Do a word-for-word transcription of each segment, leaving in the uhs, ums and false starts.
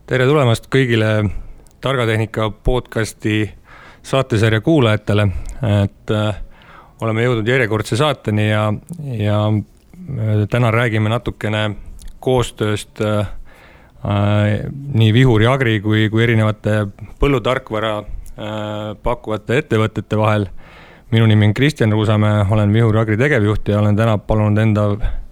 Tere tulemast kõigile Targatehnika podcasti saatesarja kuulajatele, et äh, oleme jõudnud järjekordse saateni ja, ja täna räägime natukene koostööst äh, nii Vihuri Agri kui, kui erinevate põllutarkvara äh, pakkuvate ettevõtete vahel. Minu nimi on Kristjan Ruusamäe, olen Vihuri Agri tegevjuht ja olen täna palunud enda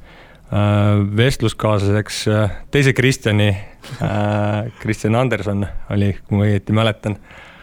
vestluskaaslaseks teise Kristjani, Kristjan Anderson oli, kui ma õieti mäletan,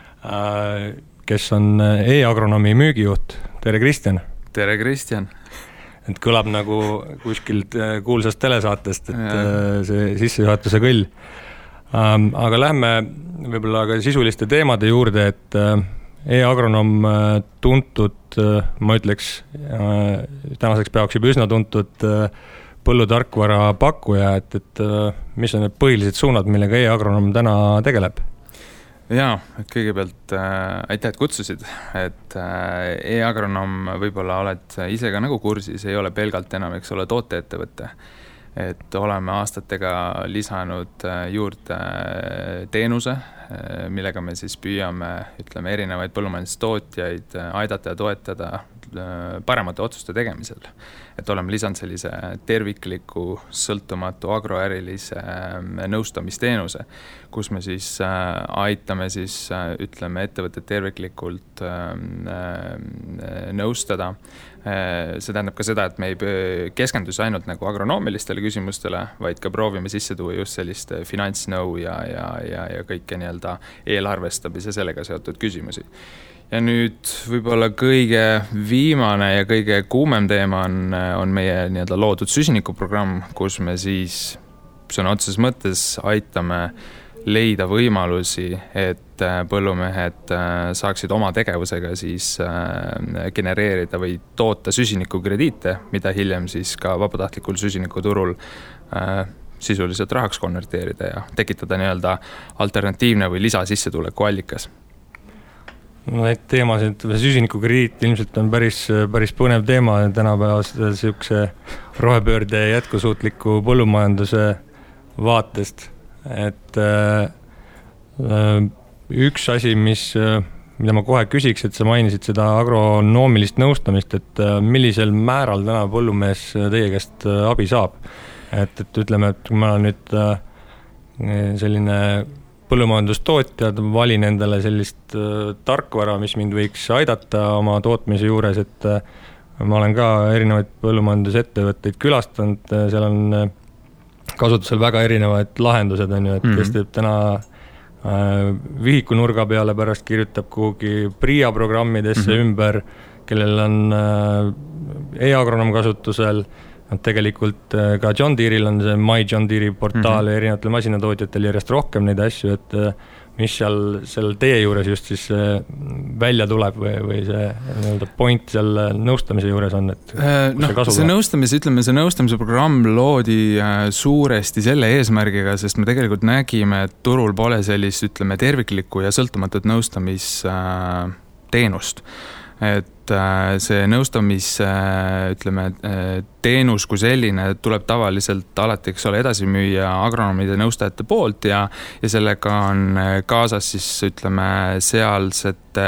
kes on e-agronomi müügijuht. Tere Kristjan! Tere Kristjan! Et kõlab nagu kuskilt kuulsast telesaatest, et ja. See sissejuhatuse kõll. Aga lähme võib-olla ka sisuliste teemade juurde, et e-agronom tuntud, ma ütleks, tänaseks peaks juba üsna tuntud põllutarkvara pakkuja, et, et mis on need põhilised suunad, millega e-agronom täna tegeleb? Jaa, kõigepealt äh, aitäh, et kutsusid, et äh, e-agronom võib-olla oled ise ka nagu kursis, ei ole pelgalt enam, eks ole, tooteettevõtte. Et oleme aastatega lisanud juurde teenuse, millega me siis püüame, ütleme, erinevaid põllumajandustootjaid aidata ja toetada paremate otsuste tegemisel. Et oleme lisanud sellise tervikliku, sõltumatu agroärilise nõustamisteenuse, kus me siis aitame siis, ütleme, ettevõtted terviklikult nõustada. See tähendab ka seda, et me ei keskendus ainult nagu agronoomilistele küsimustele, vaid ka proovime sisse tuua just sellist finantsnõu ja, ja, ja, ja kõike nii-öelda eelarvestamise ja sellega seotud küsimusi. Ja nüüd võib-olla kõige viimane ja kõige kuumem teema on, on meie nii-öelda loodud süsinikuprogramm, kus me siis sõna otseses mõttes aitame leida võimalusi, et põllumehed saaksid oma tegevusega siis genereerida või toota süsinikukrediite, mida hiljem siis ka vabatahtlikul süsinikuturul sisuliselt rahaks konverteerida ja tekitada nii-öelda alternatiivne või lisasissetuleku allikas. No need teemasid, süsinikukrediit ilmselt on päris, päris põnev teema tänapäevast siukse rohepöörde jätkusuutliku põllumajanduse vaatest. Et äh, üks asi, mis, mida ma kohe küsiks, et sa mainisid seda agronoomilist nõustamist, et äh, millisel määral täna põllumees teie käest abi saab. Et, et ütleme, et kui ma olen nüüd äh, selline põllumajandustootjad, valin endale sellist äh, tarkvara, mis mind võiks aidata oma tootmise juures, et äh, ma olen ka erinevaid põllumajandusettevõtteid külastanud, äh, seal on äh, kasutusel väga erinevad lahendused, on ju, et mm-hmm. kes teeb täna äh, vihiku nurga peale, pärast kirjutab kuhugi Pria programmidesse mm-hmm. ümber, kellel on äh, e-agronom kasutusel, tegelikult äh, ka John Deere'il on see My John Deere portaal mm-hmm. ja erinevatel masinatootjatel järjest rohkem neid asju, et äh, mis seal, seal teie juures just siis äh, välja tuleb või, või see nii-öelda point seal nõustamise juures on, et no, see, see nõustamise, ütleme, see nõustamise programm loodi äh, suuresti selle eesmärgiga, sest me tegelikult nägime, et turul pole sellist, ütleme, terviklikku ja sõltumatut nõustamisteenust. Et see nõustamis, ütleme, teenus kui selline tuleb tavaliselt alati, eks ole, edasi müüa agronomide nõustajate poolt ja, ja sellega on kaasas siis, ütleme, sealsete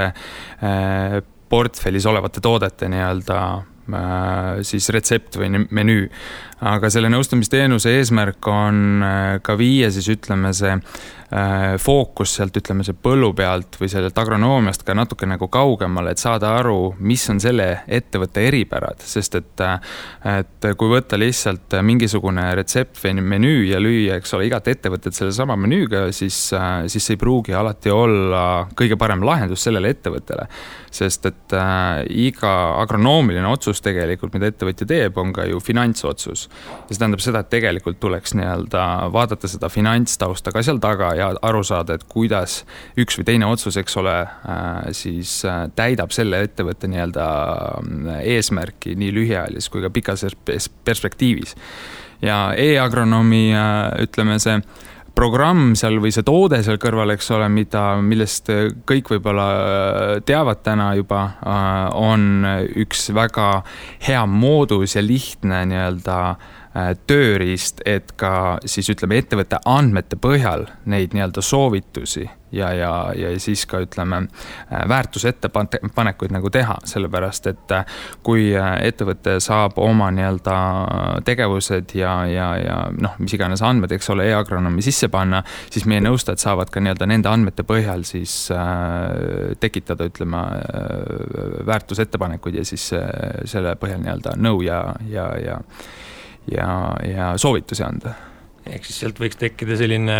portfellis olevate toodete nii-öelda siis retsept või menüü. Aga selle nõustamisteenuse eesmärk on ka viia siis, ütleme, see fookus sealt, ütleme, see põllu pealt või sellelt agronoomiast ka natuke nagu kaugemale, et saada aru, mis on selle ettevõtte eripärad, sest et, et kui võtta lihtsalt mingisugune retsept või menüü ja lüüa, eks ole, igat ettevõtet selle sama menüüga, siis, siis ei pruugi alati olla kõige parem lahendus sellele ettevõttele, sest et äh, iga agronoomiline otsus tegelikult, mida ettevõtja teeb, on ka ju finantsotsus. Ja see tähendab seda, et tegelikult tuleks nii-öelda vaadata seda finantstausta ka seal taga ja aru saada, et kuidas üks või teine otsus, eks ole, siis täidab selle ettevõtte nii-öelda eesmärki nii lühiajalis kui ka pikas perspektiivis. Ja e-agronomi, ütleme, see programm seal või see toode seal kõrval, eks ole, mida, millest kõik võib-olla teavad täna juba, on üks väga hea moodus ja lihtne nii-öelda tööriist, et ka siis ütleme ettevõtte andmete põhjal neid nii-öelda soovitusi ja, ja, ja siis ka ütleme väärtusettepanekuid nagu teha, sellepärast et kui ettevõte saab oma nii-öelda tegevused ja, ja, ja noh, mis iganes andmed, eks ole, e-agronoomi sisse panna, siis meie nõustajad saavad ka nii-öelda nende andmete põhjal siis äh, tekitada, ütleme, väärtusettepanekuid ja siis äh, selle põhjal nii-öelda nõu ja, ja, ja ja, ja soovitusi anda. Ehk siis sealt võiks tekkida selline,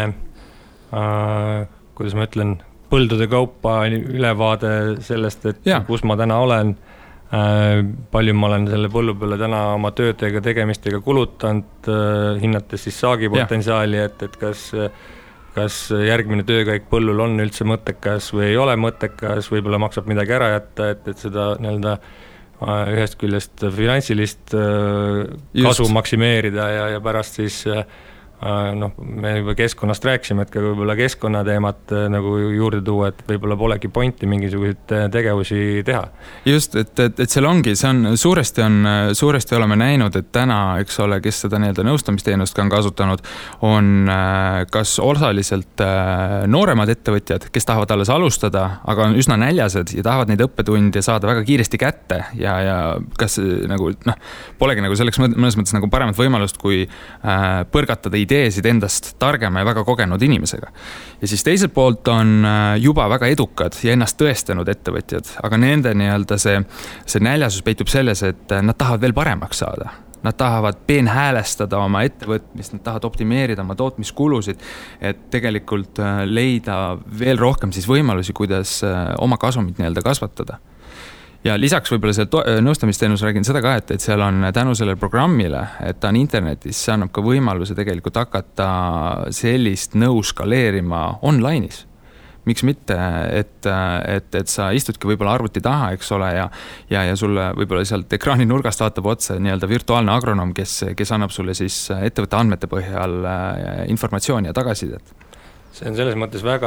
äh, kuidas ma ütlen, põldude kaupa ülevaade sellest, et ja. Kus ma täna olen, äh, palju ma olen selle põllu peale täna oma töödega, tegemistega kulutanud, äh, hinnates siis saagipotentsiaali, et, et kas, kas järgmine töökäik põllul on üldse mõttekas või ei ole mõttekas, võib-olla maksab midagi ära jätta, et, et seda nii-öelda ühest küljest finantsilist kasu Just. maksimeerida ja, ja pärast siis noh, me juba keskkonnast rääkisime, et ka võib-olla keskkonnateemat nagu juurde tuua, et võib-olla polegi pointi mingisuguseid tegevusi teha. Just, et, et, et seal ongi, see on suuresti on, suuresti oleme näinud, et täna, eks ole, kes seda nii-öelda nõustamisteenust ka on kasutanud, on kas osaliselt nooremad ettevõtjad, kes tahavad alles alustada, aga on üsna näljased ja tahavad neid õppetunde saada väga kiiresti kätte ja, ja kas nagu, noh, polegi nagu selleks mõnes mõttes nagu paremat võimalust, kui põrgatada ideid ideesid endast targema ja väga kogenud inimesega. Ja siis teiselt poolt on juba väga edukad ja ennast tõestanud ettevõtjad, aga nende nii-öelda see, see näljasus peitub selles, et nad tahavad veel paremaks saada. Nad tahavad peenhäälestada oma ettevõtmist, nad tahavad optimeerida oma tootmiskulusid, et tegelikult leida veel rohkem siis võimalusi, kuidas oma kasumit nii-öelda kasvatada. Ja lisaks võib-olla seal nõustamisteenus räägin seda ka, et, et seal on tänu sellele programmile, et ta on internetis, see annab ka võimaluse tegelikult hakata sellist nõu skaleerima online'is. Miks mitte, et, et, et sa istudki võib-olla arvuti taha, eks ole, ja, ja, ja sulle võib-olla sealt ekraani nurgast vaatab otse nii-öelda virtuaalne agronoom, kes, kes annab sulle siis ettevõtte andmete põhjal informatsiooni ja tagasisidet. See on selles mõttes väga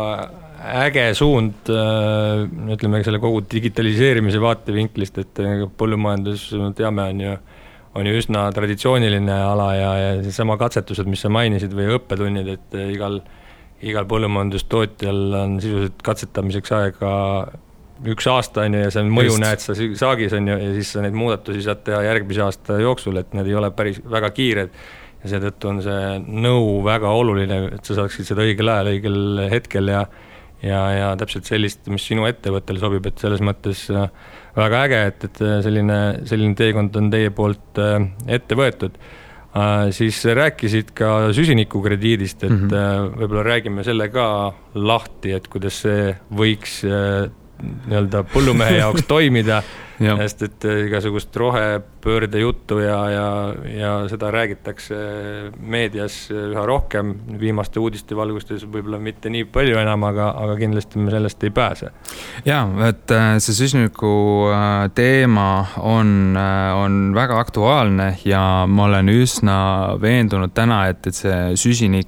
äge suund, ütleme selle kogu digitaliseerimise vaatevinklist, et põllumajandus, teame, on ju, on ju üsna traditsiooniline ala ja, ja sama katsetused, mis sa mainisid või õppetunnid, et igal, igal põllumajandustootjal on sisuliselt katsetamiseks aega üks aasta on ju, ja see on mõju, näed sa saagis on ju, ja siis sa neid muudatusi saad teha järgmise aasta jooksul, et need ei ole päris väga kiired. Ja seetõttu on see nõu väga oluline, et sa saaksid seda õigel ajal, õigel hetkel ja, ja, ja täpselt sellist, mis sinu ettevõttel sobib, et selles mõttes väga äge, et, et selline, selline teekond on teie poolt ette võetud. Siis rääkisid ka süsinikukrediidist, et mm-hmm. võib-olla räägime selle ka lahti, et kuidas see võiks nii-öelda põllumehe jaoks toimida, sest et igasugust rohepöörde juttu ja, ja, ja seda räägitakse meedias üha rohkem, viimaste uudiste valgustes võib-olla mitte nii palju enam, aga, aga kindlasti me sellest ei pääse. Ja, et see süsiniku teema on, on väga aktuaalne ja ma olen üsna veendunud täna, et, et see süsinik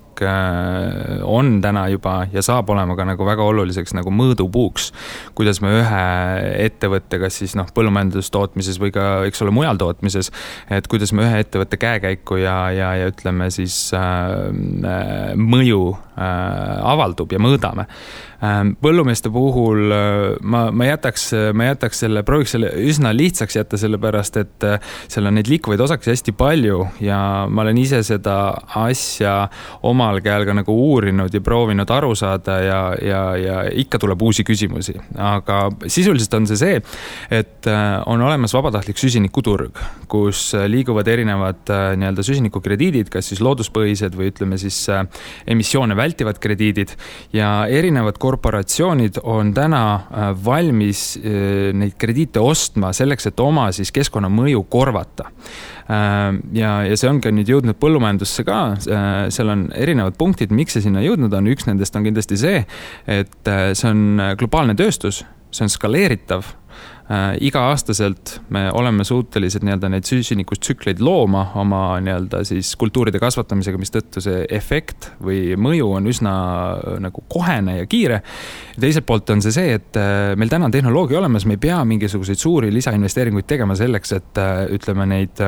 on täna juba ja saab olema ka nagu väga oluliseks nagu mõõdupuuks, kuidas me ühe ettevõttega siis noh, põllumajandustootmises või ka, eks ole, mujal tootmises, et kuidas me ühe ettevõtte käekäiku ja, ja, ja ütleme siis äh, mõju äh, avaldub ja mõõdame. Äh, põllumeeste puhul äh, ma, ma jätaks, ma jätaks selle, prooviks selle üsna lihtsaks jätta selle pärast, et äh, seal on neid liikuvaid osaks hästi palju ja ma olen ise seda asja omal käel ka nagu uurinud ja proovinud aru saada ja, ja, ja ikka tuleb uusi küsimusi. Aga sisuliselt on see see, et on olemas vabatahtlik süsinikuturg, kus liiguvad erinevad nii-öelda süsinikukrediidid, kas siis looduspõhised või ütleme siis emissioone vältivad krediidid ja erinevad korporatsioonid on täna valmis neid krediite ostma selleks, et oma siis keskkonnamõju korvata. Ja, ja see on ka nüüd jõudnud põllumajandusse ka, seal on erinevad punktid, miks see sinna jõudnud on, üks nendest on kindlasti see, et see on globaalne tööstus, see on skaleeritav, iga-aastaselt me oleme suutelised nii-öelda neid süsinikustsükleid looma oma nii-öelda siis kultuuride kasvatamisega, mis tõttu see efekt või mõju on üsna nagu kohene ja kiire. Teiselt poolt on see see, et meil täna on tehnoloogia olemas, me ei pea mingisuguseid suuri lisainvesteeringuid tegema selleks, et ütleme neid,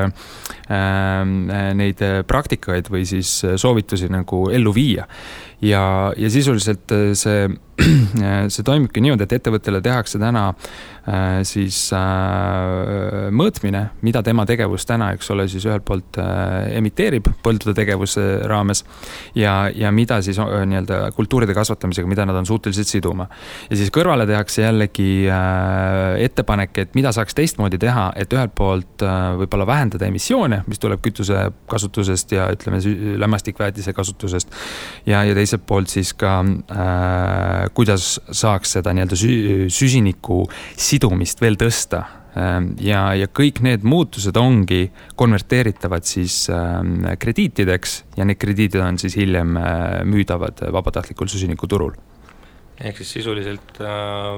neid praktikaid või siis soovitusi nagu ellu viia. Ja, ja sisuliselt see, see toimibki niimoodi, et ettevõttele tehakse täna äh, siis äh, mõõtmine, mida tema tegevus täna, eks ole, siis ühelt poolt äh, emiteerib põldude tegevuse raames ja, ja mida siis äh, nii-öelda kultuuride kasvatamisega, mida nad on suutelised siduma. Ja siis kõrvale tehakse jällegi äh, ettepanek, et mida saaks teistmoodi teha, et ühelt poolt äh, võib-olla vähendada emissioone, mis tuleb kütuse kasutusest ja ütleme lämmastikväetise kasutusest ja, ja teiselt poolt siis ka äh, kuidas saaks seda nii-öelda süsiniku sidumist veel tõsta. Ja, ja kõik need muutused ongi konverteeritavad siis krediitideks ja need krediitid on siis hiljem müüdavad vabatahtlikul süsiniku turul. Ehk siis sisuliselt äh,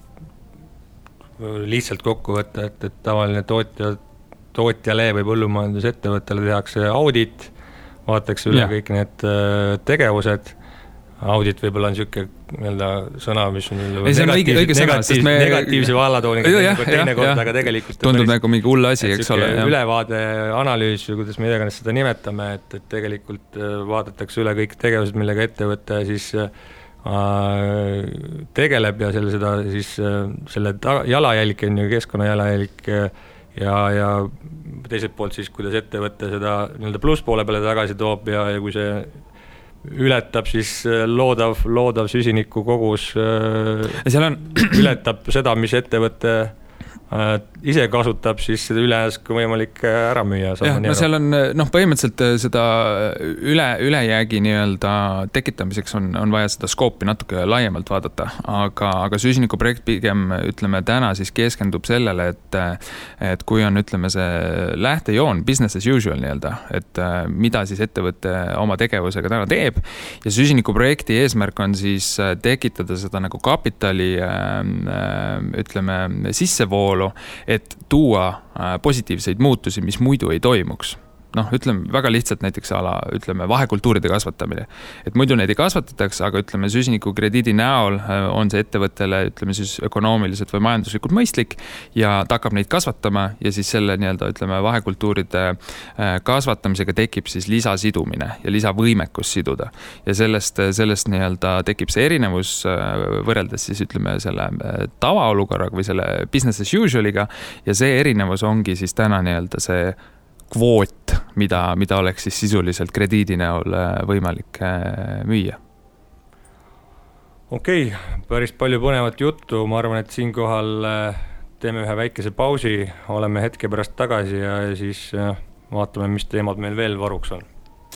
lihtsalt kokku võtta, et, et tavaline tootja, tootjale või põllumajandusettevõttele tehakse audit, vaadatakse üle ja. kõik need äh, tegevused. Audit võib-olla on siuke nii-öelda sõna, mis on ei, see on õige, õige sõna, sest me negatiivse vallatooniga teine kord, aga tegelikult tundub päris, nagu mingi hull asi, eks ole. Ülevaade, analüüs, kuidas me iganes seda nimetame, et, et tegelikult vaadatakse üle kõik tegevused, millega ettevõte siis äh, tegeleb ja selle, seda, siis, selle jalajälg, keskkonna jalajälg ja, ja teiselt poolt siis, kuidas ettevõte seda nii-öelda plusspoole peale tagasi toob ja, ja kui see ületab siis loodav, loodav süsiniku kogus seal on... ületab seda, mis ettevõte äh, ise kasutab, siis seda ülejääs kui võimalik ära müüa. Jah, no seal on, noh, põhimõtteliselt seda üle, ülejäägi nii-öelda tekitamiseks on, on vaja seda skoopi natuke laiemalt vaadata, aga, aga süsinikuprojekt pigem, ütleme, täna siis keskendub sellele, et, et kui on, ütleme, see lähtejoon, business as usual nii-öelda, et mida siis ettevõtte oma tegevusega täna teeb ja süsinikuprojekti eesmärk on siis tekitada seda nagu kapitali, ütleme, sissevoolu, et tuua positiivseid muutusi, mis muidu ei toimuks. Noh, ütleme väga lihtsalt näiteks ala, ütleme, vahekultuuride kasvatamine. Et muidu neid ei kasvatatakse, aga ütleme, süsiniku krediidi näol on see ettevõttele, ütleme siis ökonoomiliselt või majanduslikult mõistlik ja ta hakkab neid kasvatama ja siis selle nii-öelda, ütleme, vahekultuuride kasvatamisega tekib siis lisasidumine ja lisavõimekus siduda. Ja sellest, sellest nii-öelda tekib see erinevus võrreldes siis, ütleme, selle tavaolukorraga või selle business as usualiga ja see erinevus ongi siis täna nii-öelda see kvoot, mida, mida oleks siis sisuliselt krediidi näol võimalik müüa. Okei, okay, päris palju põnevat juttu, ma arvan, et siinkohal teeme ühe väikese pausi, oleme hetke pärast tagasi ja siis vaatame, mis teemad meil veel varuks on.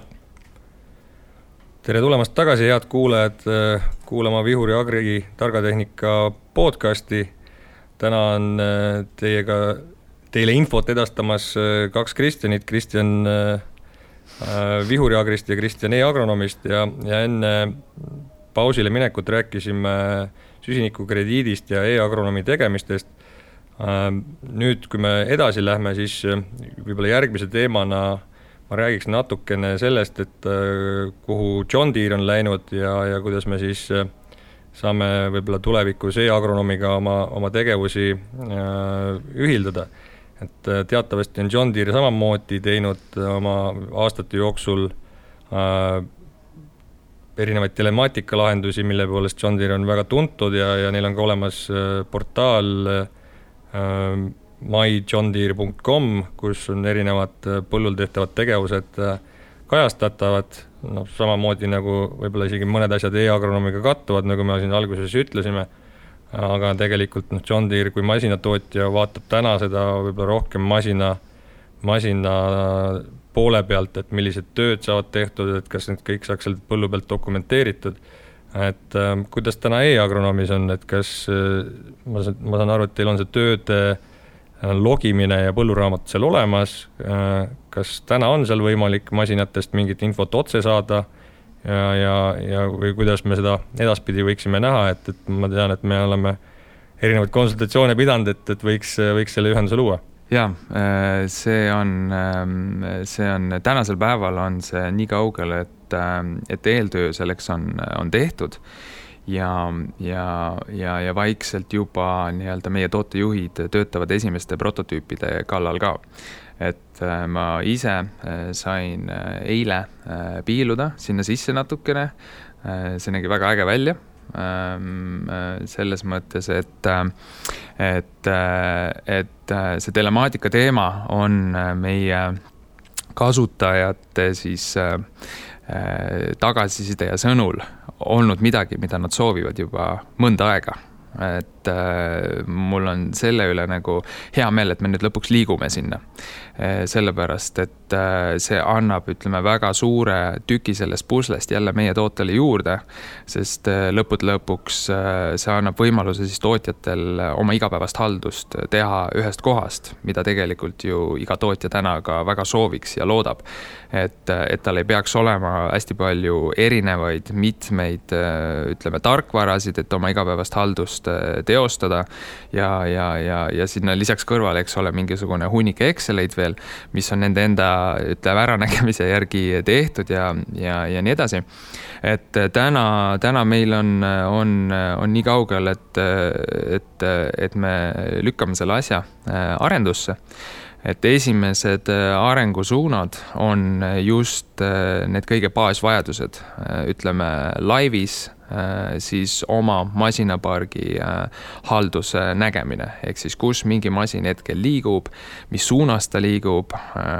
Tere tulemast tagasi, head kuulajad, kuulama Vihuri Agri targatehnika podcasti. Täna on teiega Teile infot edastamas kaks Kristjanit, Kristjan Vihuri Agrist ja Kristjan E-agronomist ja, ja enne pausile minekut rääkisime süsiniku krediidist ja E-agronomi tegemistest. Nüüd, kui me edasi lähme, siis võib-olla järgmise teemana ma räägiks natukene sellest, et kuhu John Deere on läinud ja, ja kuidas me siis saame võib-olla tulevikus E-agronomiga oma, oma tegevusi ühildada. Et teatavasti on John Deere samamoodi teinud oma aastate jooksul äh, erinevaid telemaatikalahendusi, mille poolest John Deere on väga tuntud ja, ja neil on ka olemas äh, portaal äh, my john deere dot com, kus on erinevad põllul tehtavad tegevused äh, kajastatavad, no, samamoodi nagu võib-olla isegi mõned asjad E-agronomiga kattuvad, nagu me siin alguses ütlesime. Aga tegelikult no, John Deere kui masinatootja vaatab täna seda võib-olla rohkem masina, masina poole pealt, et millised tööd saavad tehtud, et kas need kõik saaks sealt põllu pealt dokumenteeritud. Et äh, kuidas täna E-agronomis on, et kas äh, ma, ma saan aru, et teil on see tööde äh, logimine ja põlluraamat seal olemas, äh, kas täna on seal võimalik masinatest mingit infot otse saada ja, ja, ja või kuidas me seda edaspidi võiksime näha, et, et ma tean, et me oleme erinevaid konsultatsioone pidanud, et, et võiks, võiks selle ühenduse luua. Ja, see on, see on, tänasel päeval on see nii kaugel, et, et eeltöö selleks on, on tehtud ja, ja, ja, ja vaikselt juba nii-öelda meie tootejuhid töötavad esimeste prototüüpide kallal ka. Et ma ise sain eile piiluda sinna sisse natukene, see nägi väga äge välja. Selles mõttes, et, et, et see telemaatika teema on meie kasutajate siis tagasiside ja sõnul olnud midagi, mida nad soovivad juba mõnda aega. Et äh, mul on selle üle nagu hea meel, et me nüüd lõpuks liigume sinna. E, sellepärast, et äh, see annab, ütleme, väga suure tüki sellest puslest jälle meie tootele juurde, sest äh, lõpud lõpuks äh, see annab võimaluse siis tootjatel oma igapäevast haldust teha ühest kohast, mida tegelikult ju iga tootja täna ka väga sooviks ja loodab. Et, et tal ei peaks olema hästi palju erinevaid, mitmeid, ütleme, tarkvarasid, et oma igapäevast haldust teostada ja, ja, ja, ja sinna lisaks kõrvale, eks ole, mingisugune hunnik Exceleid veel, mis on nende enda, ütleme, äranägemise järgi tehtud ja, ja, ja nii edasi. Et täna, täna meil on, on, on nii kaugel, et, et, et me lükkame selle asja arendusse. Et esimesed arengusuunad on just need kõige baasvajadused, ütleme laivis, siis oma masinapargi halduse nägemine, ehk siis kus mingi masin hetkel liigub, mis suunas ta liigub,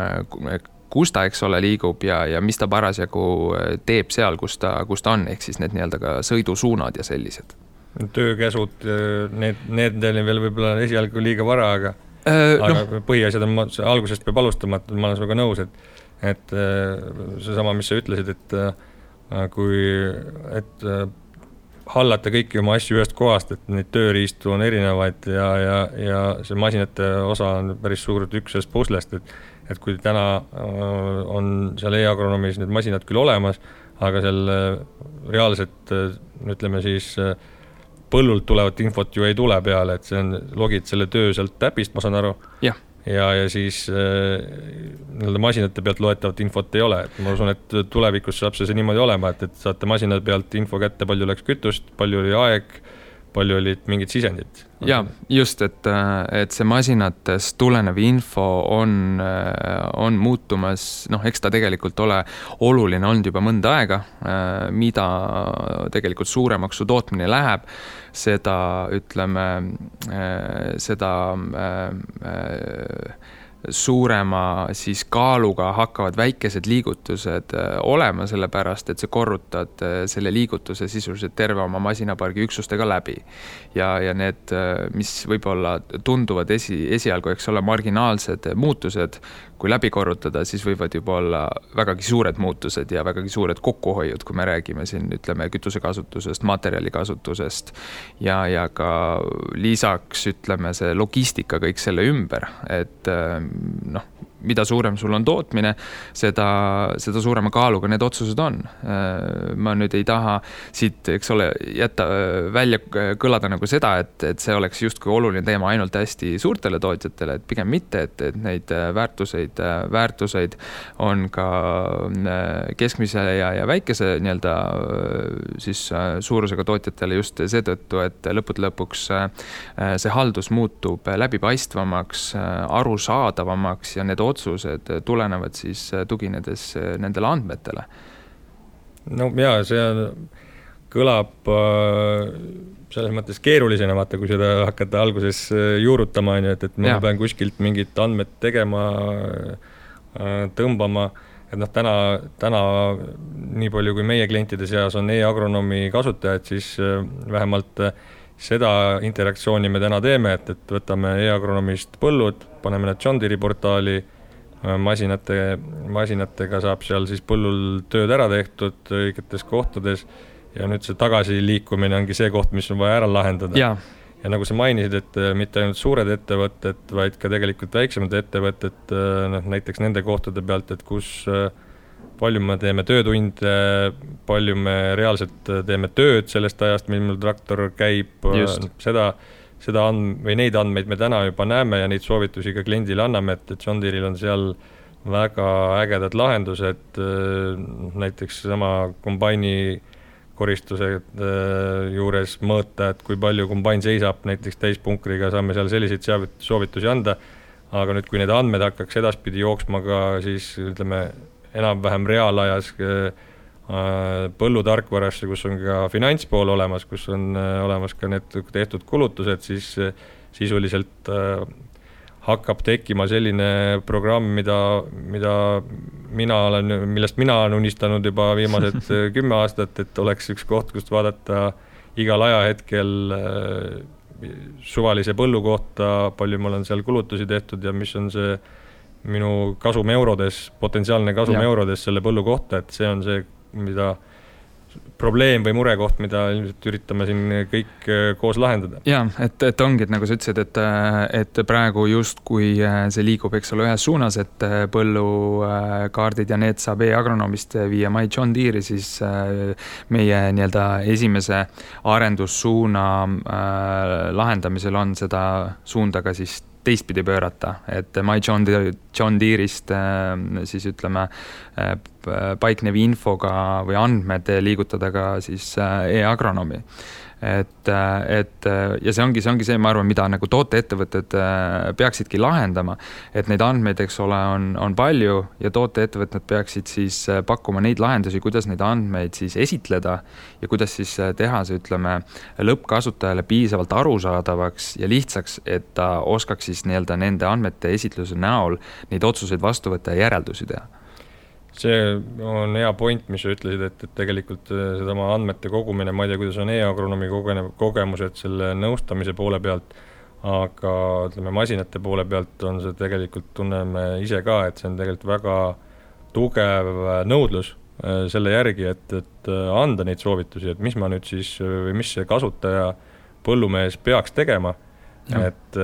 kus ta, eks ole, liigub ja, ja mis ta parasjagu teeb seal, kus ta, kus ta on, ehk siis need nii-öelda ka sõidusuunad ja sellised. Töökäsud, need, need veel võib-olla esialgu liiga vara, aga aga no. Põhiasjad on, algusest peab alustama, et ma olen sinuga nõus, et, et see sama, mis sa ütlesid, et kui et hallata kõiki oma asju ühest kohast, et neid tööriistu on erinevaid ja, ja, ja see masinate osa on päris suurt üksest puslest, et, et kui täna on seal e-agronoomis need masinad küll olemas, aga seal reaalselt, ütleme siis, põllult tulevat infot ju ei tule peale, et see on, logid selle töö sealt täpist, ma saan aru. Ja, ja, ja siis äh, masinate pealt loetavat infot ei ole. Et ma usun, et tulevikus saab see, see niimoodi olema, et, et saate masinate pealt info kätte, palju läks kütust, palju oli aeg, palju olid mingid sisendid. Ja, just, et, et see masinatest tulenev info on, on muutumas, noh, eks ta tegelikult ole oluline olnud juba mõnda aega, mida tegelikult suuremaks su tootmine läheb, seda, ütleme, seda suurema siis kaaluga hakkavad väikesed liigutused olema, sellepärast, et see korrutad selle liigutuse sisuliselt terve oma masinapargi üksustega läbi. Ja, ja need, mis võib-olla tunduvad esi, esialgu, eks ole, marginaalsed muutused, kui läbi korrutada, siis võivad juba olla vägagi suured muutused ja vägagi suured kokkuhoiud, kui me räägime siin, ütleme, kütuse kasutusest, materjali kasutusest ja, ja ka lisaks, ütleme, see logistika kõik selle ümber, et noh, mida suurem sul on tootmine, seda, seda suurema kaaluga need otsused on. Ma nüüd ei taha siit, eks ole, jätta välja kõlada nagu seda, et, et see oleks justkui oluline teema ainult hästi suurtele tootjatele, et pigem mitte, et, et neid väärtuseid, väärtuseid on ka keskmise ja, ja väikese nii-öelda siis suurusega tootjatele just seetõttu, et lõpud lõpuks see haldus muutub läbipaistvamaks, arusaadavamaks ja need otsused tulenevad siis tuginedes nendele andmetele. No jaa, see kõlab selles mõttes keerulisena, vaata, kui seda hakata alguses juurutama, et, et ma ja. pean kuskilt mingit andmet tegema, tõmbama, et noh, täna, täna nii palju kui meie klientide seas on e-agronoomi kasutajad, siis vähemalt seda interaktsiooni me täna teeme, et, et võtame e-agronoomist põllud, paneme need John Deere portaali, masinate, masinatega saab seal siis põllul tööd ära tehtud õigetes kohtades ja nüüd see tagasiliikumine ongi see koht, mis on vaja ära lahendada. Ja, ja nagu sa mainisid, et mitte ainult suured ettevõtted, vaid ka tegelikult väiksemad ettevõtted, noh, näiteks nende kohtade pealt, et kus palju me teeme töötunde, palju me reaalselt teeme tööd sellest ajast, mil meil traktor käib, seda, seda and- või neid andmeid me täna juba näeme ja neid soovitusi ka kliendile anname, et, et John Deere'il on seal väga ägedad lahendused, näiteks sama kombaini koristuse juures mõõta, et kui palju kombain seisab näiteks täispunkriga, saame seal selliseid soovitusi anda, aga nüüd, kui need andmed hakkaks edaspidi jooksma ka siis ütleme enam-vähem reaalajas põllutarkvarasse, kus on ka finantspool olemas, kus on olemas ka need tehtud kulutused, siis sisuliselt hakkab tekkima selline programm, mida, mida mina olen, millest mina olen unistanud juba viimased kümme aastat, et oleks üks koht, kust vaadata igal ajahetkel suvalise põllu kohta, palju mul on seal kulutusi tehtud ja mis on see minu kasum eurodes, potentsiaalne kasum ja. eurodes selle põllu kohta, et see on see, mida probleem või murekoht, mida ilmselt üritame siin kõik koos lahendada. Ja, et, et ongi, et nagu sa ütlesid, et, et praegu just kui see liigub, eks ole, ühes suunas, et põllukaardid ja need saab e-agronoomist viia My John Deere'i, siis meie nii-öelda esimese arendussuuna lahendamisel on seda suunda ka siis teistpidi pöörata, et My John, John Deere'ist siis ütleme paiknev infoga või andmed liigutada ka siis e-agronoomi. Et, et, ja see ongi, see ongi see, ma arvan, mida nagu tooteettevõtted peaksidki lahendama, et neid andmeid, eks ole, on, on palju ja tooteettevõtted peaksid siis pakkuma neid lahendusi, kuidas neid andmeid siis esitleda ja kuidas siis teha see, ütleme, lõppkasutajale piisavalt arusaadavaks ja lihtsaks, et ta oskaks siis nii-öelda nende andmete esitluse näol neid otsuseid vastu võtta ja järeldusi teha. See on hea point, mis sa ütlesid, et, et tegelikult seda oma andmete kogumine, ma ei tea, kuidas on e-agronoomi kogemused selle nõustamise poole pealt, aga ütleme, masinate poole pealt on see tegelikult, tunneme ise ka, et see on tegelikult väga tugev nõudlus selle järgi, et, et anda neid soovitusi, et mis ma nüüd siis, või mis see kasutaja põllumees peaks tegema, ja. et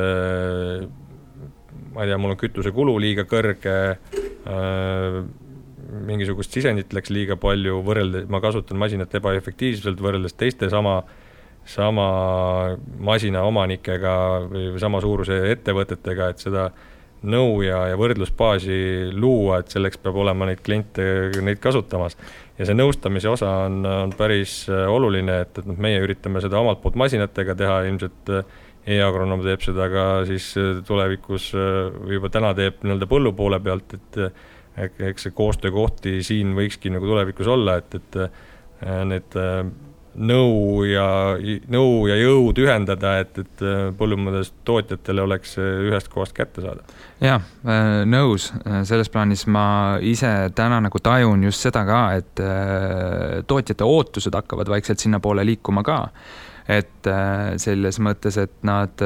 ma ei tea, mul on kütuse kulu liiga kõrge, mingisugust sisendit läks liiga palju, võrreldes, ma kasutan masinat ebaefektiivselt võrreldes teiste sama, sama masina omanikega või sama suuruse ettevõtetega, et seda nõu ja, ja võrdlusbaasi luua, et selleks peab olema neid kliente neid kasutamas. Ja see nõustamise osa on, on päris oluline, et, et meie üritame seda omalt poolt masinatega teha, ilmselt e-agronoom teeb seda ka siis tulevikus või juba täna teeb nii-öelda põllu poole pealt, et eks see koostöökohti siin võikski nagu tulevikus olla, et, et need nõu ja, nõu ja jõud ühendada, et, et põllumajandus tootjatele oleks ühest kohast kätte saada. Ja, nõus. Selles plaanis ma ise täna nagu tajun just seda ka, et tootjate ootused hakkavad vaikselt sinna poole liikuma ka. Et selles mõttes, et nad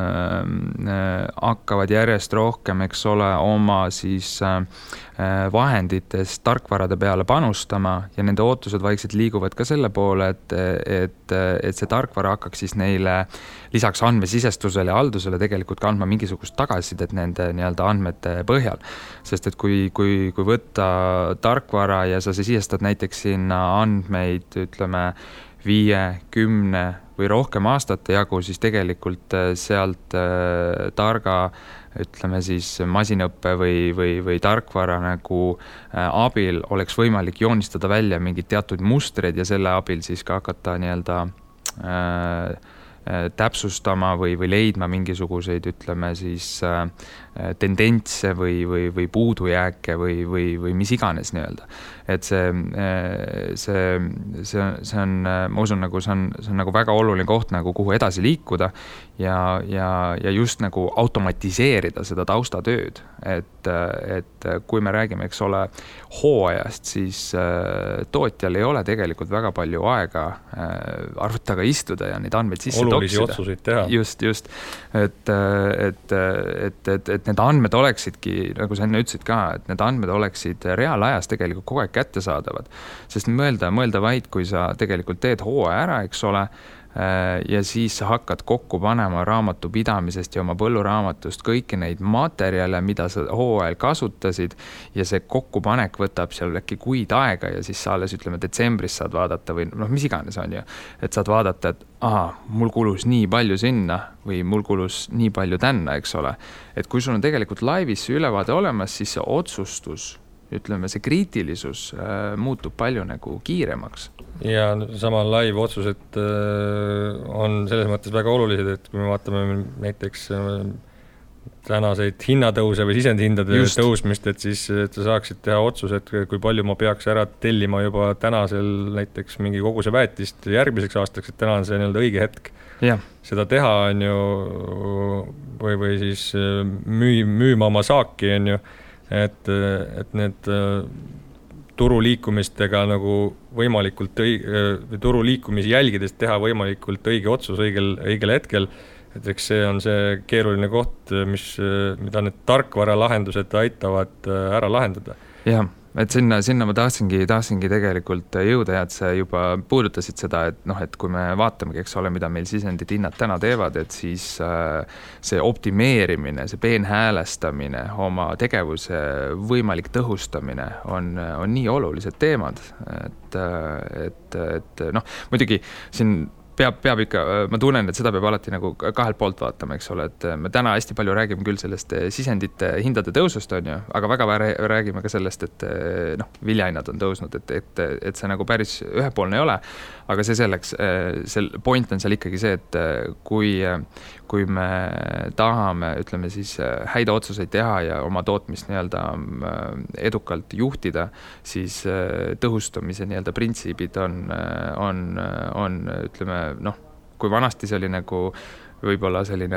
hakkavad järjest rohkem, eks ole, oma siis vahendites tarkvarade peale panustama ja nende ootused vaikselt liiguvad ka selle poole, et, et, et see tarkvara hakkaks siis neile lisaks andmesisestusele ja haldusele tegelikult ka andma mingisugust tagasisidet nende nii-öelda andmete põhjal. Sest et kui, kui, kui võtta tarkvara ja sa sisestad näiteks sinna andmeid, ütleme, viie, kümne või rohkem aastate jagu, siis tegelikult sealt targa, ütleme siis masinõppe või, või, või tarkvara nagu abil oleks võimalik joonistada välja mingid teatud mustreid ja selle abil siis ka hakata nii-öelda äh, täpsustama või, või leidma mingisuguseid, ütleme siis äh, tendentse või, või, või puudujääke või, või, või mis iganes nii-öelda. Et see, see, see, see on, ma usun, nagu see on, see on nagu väga oluline koht, nagu kuhu edasi liikuda ja, ja, ja just nagu automatiseerida seda taustatööd. Et, et kui me räägime, eks ole, hooajast, siis tootjal ei ole tegelikult väga palju aega arvutaga istuda ja neid andmeid sisse olulisi toksida. Otsuseid teha. Just, just. Et, et, et, et, et need andmed oleksidki, nagu sa enne ütlesid ka, et need andmed oleksid reaalajas tegelikult kogu aeg kättesaadavad. Sest mõelda, mõelda vaid, kui sa tegelikult teed hooaja ära, eks ole, ja siis sa hakkad kokku panema raamatupidamisest ja oma põlluraamatust kõiki neid materjale, mida sa hooajal kasutasid ja see kokkupanek võtab seal äkki kuid aega ja siis sa alles ütleme detsembris saad vaadata või noh, mis iganes on ju, et saad vaadata, et aha, mul kulus nii palju sinna või mul kulus nii palju tänna, eks ole. Et kui sul on tegelikult laivis see ülevaade olemas, siis see otsustus, ütleme, see kriitilisus äh, muutub palju nagu kiiremaks. Ja sama live otsused äh, on selles mõttes väga olulised, et kui me vaatame näiteks äh, tänaseid hinnatõuse või sisendhindade Just. tõusmist, et siis et sa saaksid teha otsus, et kui palju ma peaks ära tellima juba tänasel näiteks mingi koguse väetist järgmiseks aastaks, et täna on see nii-öelda õige hetk ja. seda teha on ju või, või siis müü, müüma oma saaki on ju, et, et need turu liikumistega nagu võimalikult õige, turu liikumisi jälgides teha võimalikult õige otsus õigel, õigel hetkel, et eks see on see keeruline koht, mis, mida need tarkvara lahendused aitavad ära lahendada. Jah, et sinna, sinna ma tahtsingi, tahtsingi tegelikult jõuda ja et sa juba puudutasid seda, et noh, et kui me vaatamegi, eks ole, mida meil sisendid hinnad täna teevad, et siis see optimeerimine, see peenhäälestamine, oma tegevuse võimalik tõhustamine on, on nii olulised teemad, et, et, et noh, muidugi siin Peab, peab ikka, ma tunnen, et seda peab alati nagu kahelt poolt vaatama, eks ole, et me täna hästi palju räägime küll sellest sisendite hindade tõusust, on ju, aga väga vähe räägime ka sellest, et noh, viljahinnad on tõusnud, et, et, et see nagu päris ühepoolne ei ole, aga see selleks, see point on seal ikkagi see, et kui, kui me tahame, ütleme siis, häid otsuseid teha ja oma tootmist nii-öelda edukalt juhtida, siis tõhustamise nii-öelda printsiibid on, on, on, ütleme, noh, kui vanasti see oli nagu võib-olla selline,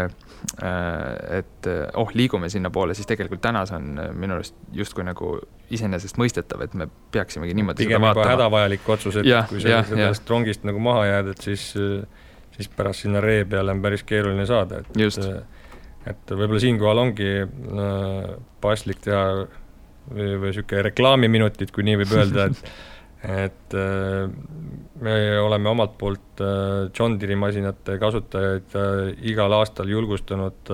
et oh, liigume sinna poole, siis tegelikult tänas on minu arust justkui nagu iseenesest mõistetav, et me peaksimegi niimoodi Pigem seda vaatama. Pigem juba hädavajalik otsus, et ja, kui sa sellest ja. rongist nagu maha jääd, et siis, siis pärast sinna ree peale on päris keeruline saada. Et, Just. et võib-olla siinkohal ongi paslik teha või, või süke reklaamiminutit, kui nii võib öelda, et et me oleme omalt poolt John Deere masinate kasutajaid igal aastal julgustanud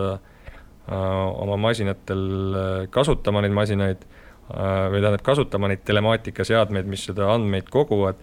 oma masinatel kasutama neid masinaid või tähendab kasutama neid telemaatikaseadmeid, mis seda andmeid koguvad,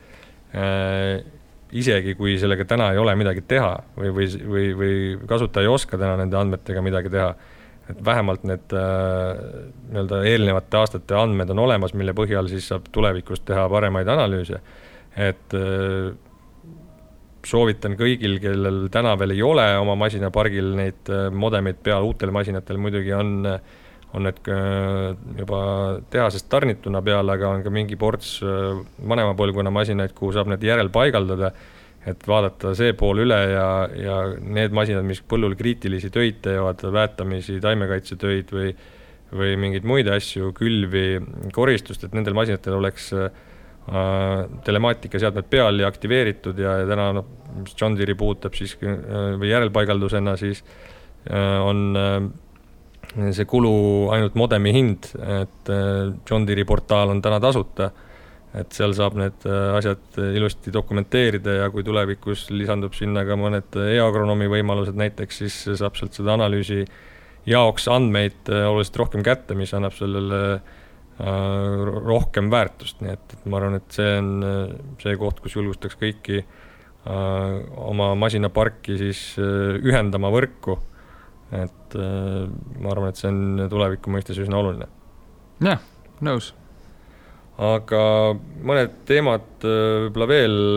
isegi kui sellega täna ei ole midagi teha või, või, või, või kasutaja ei oska täna nende andmetega midagi teha. Et vähemalt need nii-öelda eelnevate aastate andmed on olemas, mille põhjal siis saab tulevikus teha paremaid analüüse. Et soovitan kõigil, kellel täna veel ei ole oma masinapargil neid modemeid peal, uutel masinatel muidugi on, on need juba tehasest tarnituna peal, aga on ka mingi ports vanema põlvkonna masinaid, kuhu saab need järel paigaldada, et vaadata see pool üle ja, ja need masinad, mis põllul kriitilisi töid teevad, väetamisi, taimekaitsetöid või, või mingeid muid asju, külvi, koristust, et nendel masinatel oleks äh, telemaatika seadmed peal ja aktiveeritud ja, ja täna, noh, mis John Deere puudutab siis äh, või järelpaigaldusena, siis äh, on äh, see kulu ainult modemi hind, et äh, John Deere portaal on täna tasuta, et seal saab need asjad ilusti dokumenteerida ja kui tulevikus lisandub sinna ka mõned e-agronoomi võimalused näiteks, siis saab sealt seda analüüsi jaoks andmeid oluliselt rohkem kätte, mis annab sellele rohkem väärtust. Nii et, et ma arvan, et see on see koht, kus julgustaks kõiki oma masinaparki siis ühendama võrku. Et ma arvan, et see on tuleviku mõistes üsna oluline. Jah, nõus. Aga mõned teemad võib-olla veel,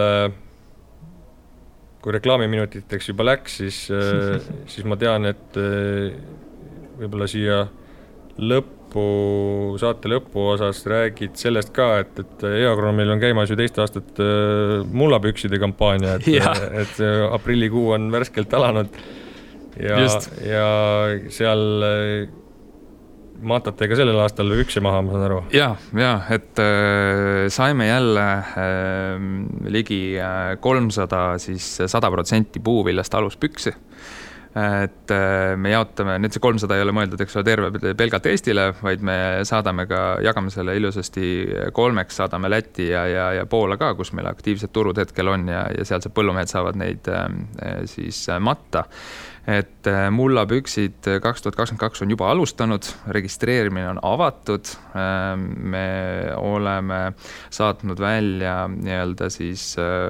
kui reklaamiminutiteks juba läks, siis, siis ma tean, et võib-olla siia lõppu, saate lõppu osas räägid sellest ka, et, et e-agronomil on käimas ju teist aastat mullapükside kampaania, et, et aprillikuu on värskelt alanud ja, ja seal maatate ka sellel aastal pükse maha, ma saan aru. Ja, ja, et äh, saime jälle äh, ligi kolmsada siis sada protsenti puuvillast aluspüksi, et me jaotame, nüüd see kolmsada ei ole mõeldud, eks ole, terve pelgalt Eestile, vaid me saadame ka, jagame selle ilusasti kolmeks, saadame Läti ja, ja, ja Poola ka, kus meil aktiivsed turud hetkel on ja, ja sealsed põllumehed saavad neid siis matta. Et mullapüksid kaks tuhat kakskümmend kaks on juba alustanud, registreerimine on avatud, me oleme saatnud välja nii-öelda siis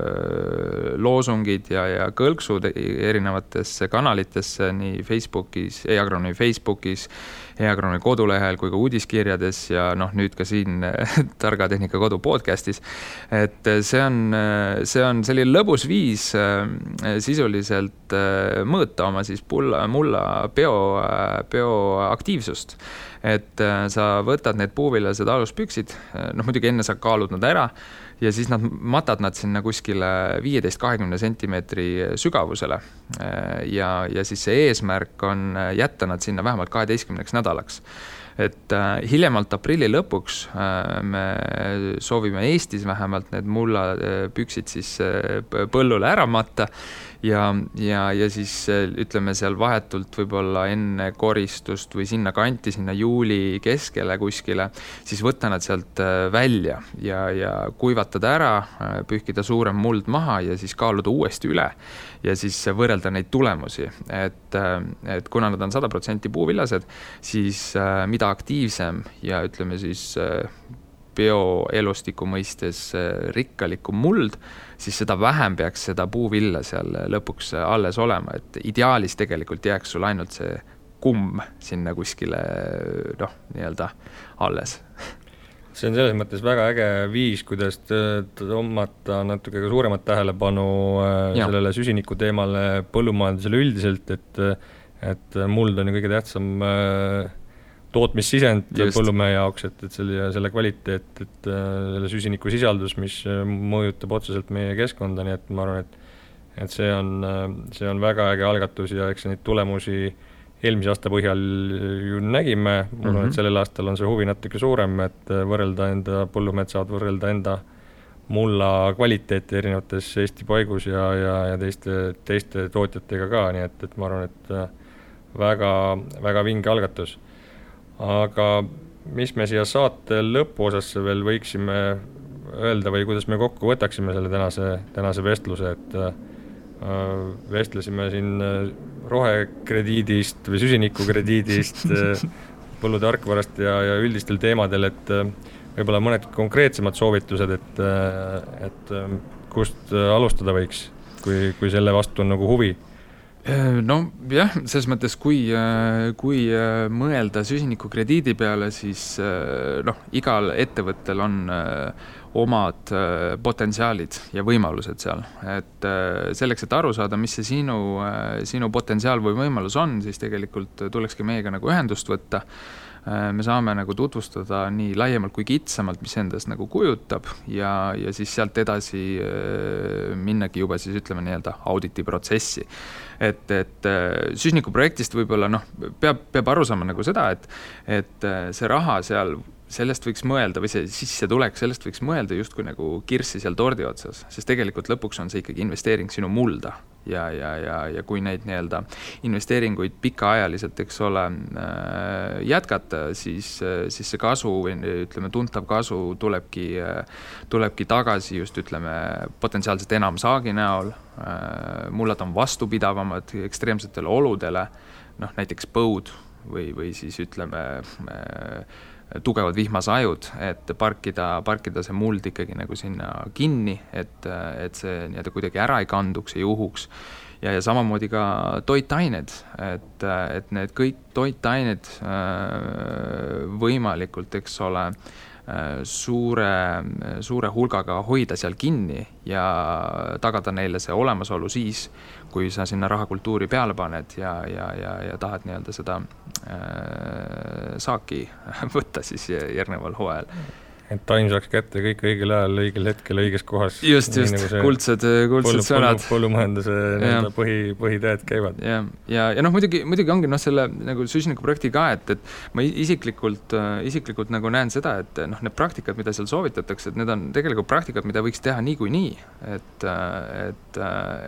loosungid ja, ja kõlksud erinevatesse kanalitesse nii Facebookis, e-agronomi Facebookis, e-agronomi kodulehel kui ka uudiskirjades ja noh, nüüd ka siin Targa Tehnika Kodu podcastis. Et see on, see on selline lõbus viis sisuliselt mõõta oma siis mulla, mulla bio, bioaktiivsust. Et sa võtad need puuvillased aluspüksid, noh muidugi enne sa kaalud nad ära ja siis nad matad nad sinna kuskile viieteist kahekümne sentimeetri sügavusele ja, ja siis see eesmärk on jätta nad sinna vähemalt kaheteistkümneks nädalaks. Et hiljemalt aprilli lõpuks me soovime Eestis vähemalt need mullapüksid siis põllule ära matta ja, ja, ja siis ütleme seal vahetult võib-olla enne koristust või sinna kanti, sinna juuli keskele kuskile, siis võtta nad sealt välja ja, ja kuivatada ära, pühkida suurem muld maha ja siis kaaluda uuesti üle ja siis võrrelda neid tulemusi. Et, et kuna nad on sada protsenti puuvillased, siis mida aktiivsem ja ütleme siis bioelustiku mõistes rikkalikum muld, siis seda vähem peaks seda puuvilla seal lõpuks alles olema, et ideaalis tegelikult jääks sul ainult see kumm sinna kuskile noh, nii-öelda alles. See on selles mõttes väga äge viis, kuidas tõmmata natuke ka suuremat tähelepanu ja. Sellele süsiniku teemale põllumajandusele üldiselt, et, et muld on ju kõige tähtsam tootmissisend Just. Põllumehe jaoks, et, et selle, selle kvaliteet, et selle süsiniku sisaldus, mis mõjutab otseselt meie keskkonda, nii et ma arvan, et, et see, on, see on väga äge algatus ja eks neid tulemusi eelmise aasta põhjal ju nägime, mul mm-hmm. on, et sellel aastal on see huvi natuke suurem, et võrrelda enda, põllumehed saavad võrrelda enda mulla kvaliteeti erinevates Eesti paigus ja, ja, ja teiste, teiste tootjatega ka, nii et, et ma arvan, et väga, väga vinge algatus. Aga mis me siia saate lõpuosasse veel võiksime öelda või kuidas me kokku võtaksime selle tänase, tänase vestluse, et vestlesime siin rohekrediidist või süsinikukrediidist, põllutarkvarast ja, ja üldistel teemadel, et võib-olla mõned konkreetsemad soovitused, et, et kust alustada võiks, kui, kui selle vastu on nagu huvi? No jah, selles mõttes, kui, kui mõelda süsinikukrediidi peale, siis noh, igal ettevõttel on omad potentsiaalid ja võimalused seal. Et selleks, et aru saada, mis see sinu, sinu potentsiaal või võimalus on, siis tegelikult tulekski meiega nagu ühendust võtta. Me saame nagu tutvustada nii laiemalt kui kitsamalt, mis endast nagu kujutab ja, ja siis sealt edasi minnagi juba siis ütleme nii-öelda auditi protsessi. Et, et süsinikuprojektist võib-olla noh, peab, peab aru saama nagu seda, et, et see raha seal, sellest võiks mõelda või see sisse tuleks, sellest võiks mõelda justkui nagu kirssi seal tordi otsas, sest tegelikult lõpuks on see ikkagi investeering sinu mulda ja, ja, ja, ja kui neid nii-öelda investeeringuid pikaajaliselt, eks ole, jätkata, siis, siis see kasu või ütleme, tuntav kasu tulebki, tulebki tagasi just ütleme potentsiaalselt enam saagi näol, mullad on vastupidavamad ekstreemsetele oludele, noh näiteks põud või, või siis ütleme tugevad vihmasajud, et parkida, parkida see muld ikkagi nagu sinna kinni, et, et see nii-öelda kuidagi ära ei kanduks, ei uhuks. Ja, ja samamoodi ka toitained, et, et need kõik toitained võimalikult, eks ole, suure, suure hulgaga hoida seal kinni ja tagada neile see olemasolu siis, kui sa sinna rahakultuuri peale paned ja, ja, ja, ja tahad nii-öelda seda äh, saaki võtta siis järgneval hooajal. Et taim saaks kätte kõik õigel ajal, õigel hetkel, õiges kohas. Just, just, nagu kuldsed, kuldsed põllu, sõnad. Põllumajanduse põhi, põhiteed käivad. Ja, ja, ja noh, muidugi, muidugi ongi noh, selle nagu süsinikuprojekti ka, et, et ma isiklikult, isiklikult nagu näen seda, et noh, need praktikad, mida seal soovitatakse, et need on tegelikult praktikad, mida võiks teha nii kui nii. Et, et, et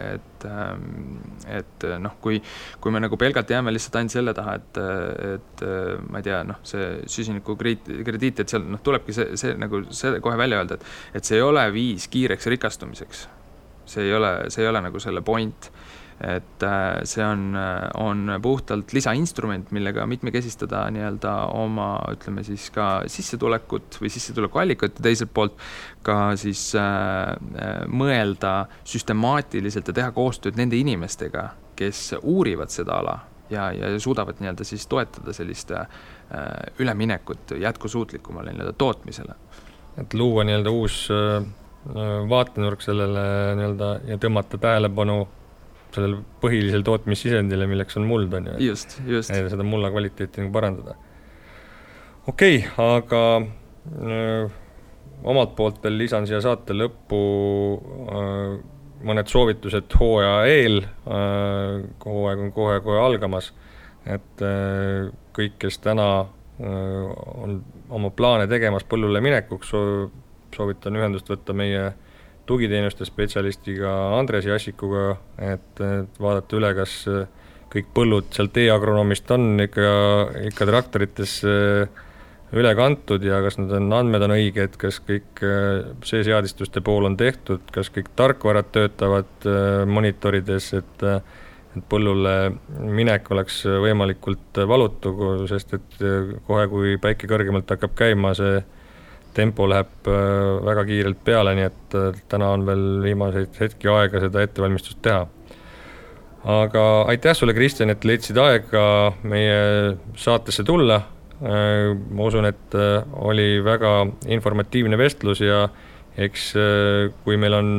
et, et noh, kui, kui me nagu pelgalt jääme lihtsalt ainult selle taha, et, et ma ei tea, noh, see süsiniku krediit, et seal noh, tulebki see, see nagu see kohe välja öelda, et, et see ei ole viis kiireks rikastumiseks. See ei ole, see ei ole nagu selle point. Et see on, on puhtalt lisainstrument, millega mitmekesistada nii-öelda oma, ütleme siis ka sissetulekut või sissetulekuallikat ja teiselt poolt ka siis äh, mõelda süstemaatiliselt ja teha koostööd nende inimestega, kes uurivad seda ala ja, ja suudavad nii-öelda siis toetada sellist äh, üleminekut jätkusuutlikumale nii-öelda tootmisele. Et luua nii-öelda uus äh, vaatenurk sellele nii-öelda ja tõmmata tähelepanu sellel põhilisel tootmissisendile, milleks on muld, on ju. Just, just. Ja seda mulla kvaliteeti nagu parandada. Okei, okay, aga öö, omalt poolt veel lisan siia saate lõppu öö, mõned soovitused hooaja eel. Hooaeg on kohe kohe algamas, et öö, kõik, kes täna öö, on oma plaane tegemas põllule minekuks, soovitan ühendust võtta meie tugiteenuste spetsialistiga Andres Jassikuga, et, et vaadata üle, kas kõik põllud sealt e-agronoomist on ikka, ikka traktorites üle kantud ja kas need on, andmed on õiged, kas kõik see seadistuste pool on tehtud, kas kõik tarkvarad töötavad monitorides, et, et põllule minek oleks võimalikult valutu, sest et kohe, kui päike kõrgemalt hakkab käima, see tempo läheb väga kiirelt peale, nii et täna on veel viimaseid hetki aega seda ettevalmistust teha. Aga aitäh sulle, Kristjan, et leidsid aega meie saatesse tulla. Ma usun, et oli väga informatiivne vestlus ja eks kui meil on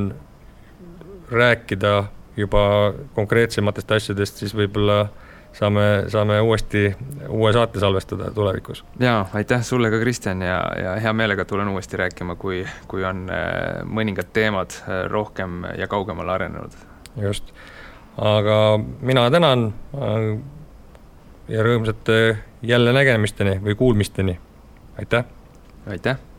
rääkida juba konkreetsematest asjadest, siis võib-olla Saame, saame uuesti uue saate salvestada tulevikus. Jaa, aitäh sulle ka, Kristjan, ja, ja hea meelega tulen uuesti rääkima, kui, kui on mõningad teemad rohkem ja kaugemale arenenud. Just. Aga mina tänan ja rõõmsate jälle nägemisteni või kuulmisteni. Aitäh! Aitäh!